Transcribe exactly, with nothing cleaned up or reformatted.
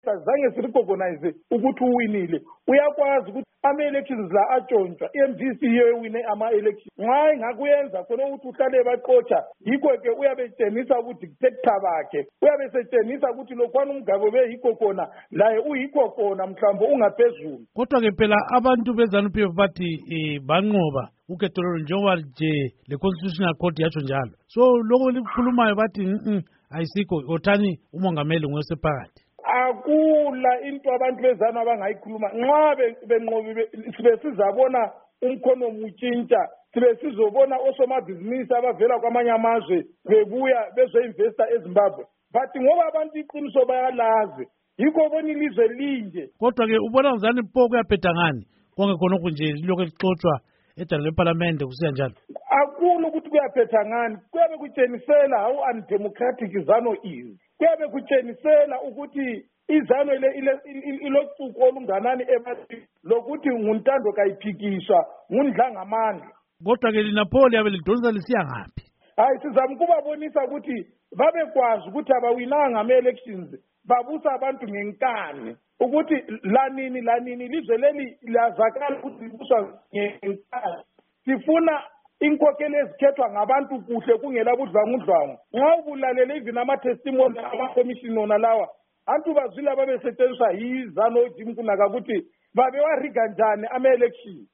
zange sirecognize ukuthi uwinile. Uyakwazi ukuthi ama-elections la atshontsha i-M D C yewine ama-elections nxa ingakuyenza khona ukuthi uhlale baqotsha yikho-ke uyabe etshengisa ubudictator bakhe, uyabe esetshengisa ukuthi lokhwana umgabo beyikho khona laye uyikho khona mhlawumbe ungaphezulu. Kodwa-ke phela abantu be-ZANU P F bathi um banqoba ukhetho lolu njengoba nje le-Constitutional Court yatsho njalo. So lokho likhulumayo bathi mm ayisikho othani umongameli ngosephakathi. Akula into abantu bezana abangayikhuluma nxa benqobi sibe sizabona umkhono mutshintsha, sibe sizobona osomabhizinisi abavela kwamanye amazwe bebuya bezoinvesta eZimbabwe. But ngoba abantu iqiniso bayalazi yikho bona ilizwe linje. Kodwa-ke ubona ngizani mpo kuyaphetha ngani konke khonokho nje lokho elixoxwa edala lephalamende kusiya njalo? Akula ukuthi kuyaphetha ngani, kuyabe kutshenisela how undemocratic ZANU is. Kuyabe kutshenisela ukuthi izano ilocuko olunganani ebantwini lokuthi nguntando kayiphikiswa ngundlangamandla. Kodwa-ke lina pho liyabe lidonsa lisiya ngaphi? Hayi sizama ukubabonisa ukuthi babekwazi ukuthi abawinanga ama-elections babusa abantu ngenkani ukuthi lanini lanini ilizwe leli lazakala ukuthi libuswa ngenkani. Sifuna inkokheli ezikhethwa ngabantu kuhle kungela budlwangudlwangu. Nxa ubulalele even ama-testimony ama-commissioner lawa antu bazwile ababesetshenziswa yi-ZANU Jim Kunaka ukuthi babewariga njani ama-election.